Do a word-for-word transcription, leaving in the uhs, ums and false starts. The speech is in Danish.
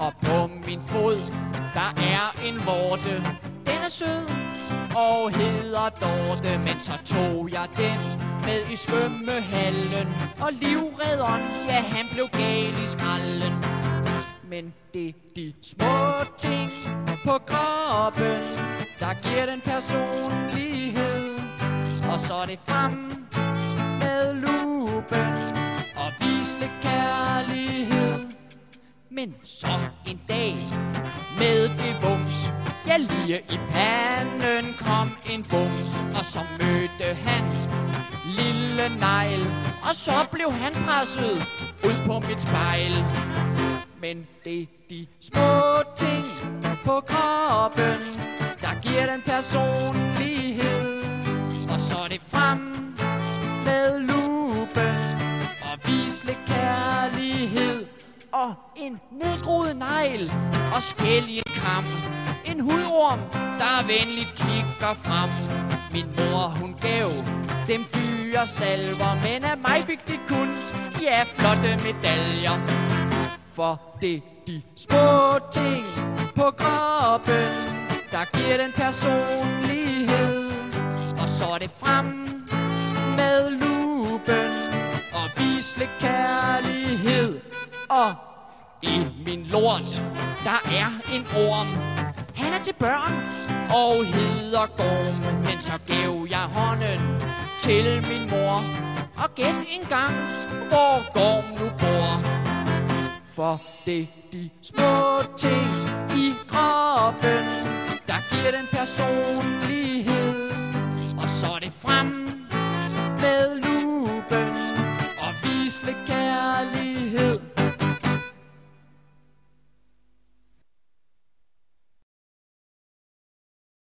Og på min fod, der er en vorte. Den er sød og hedder Dorte. Men så tog jeg den med i svømmehallen. Og livredderen, ja, han blev gal i skralden. Men det er de små ting på kroppen, der giver den personlighed. Og så er det frem med lupen og vis lidt kærlighed. Men så en dag med det vums, ja, lige i panden kom en bums. Og så mødte han lille negl, og så blev han presset ud på mit spejl. Men det er de små ting på kroppen, der giver den personlighed. Og så er det frem med lupen og vis lidt kærlighed. Og en nedgroet negl og skæl i en kam. En hudorm, der venligt kigger frem. Min mor, hun gav dem fyre salver, men af mig fik de kun, ja, flotte medaljer. For det er de små ting på kroppen, der giver den personlighed. Og så er det frem med lupen og vis lidt kærlighed. Og i min lort, der er en orm. Han er til børn og hedder Gorm. Men så gav jeg hånden til min mor. Og gæt en gang, hvor Gorm nu bor. For det er de små ting i kroppen, der giver den personlighed. Og så er det frem med lupen og vis lidt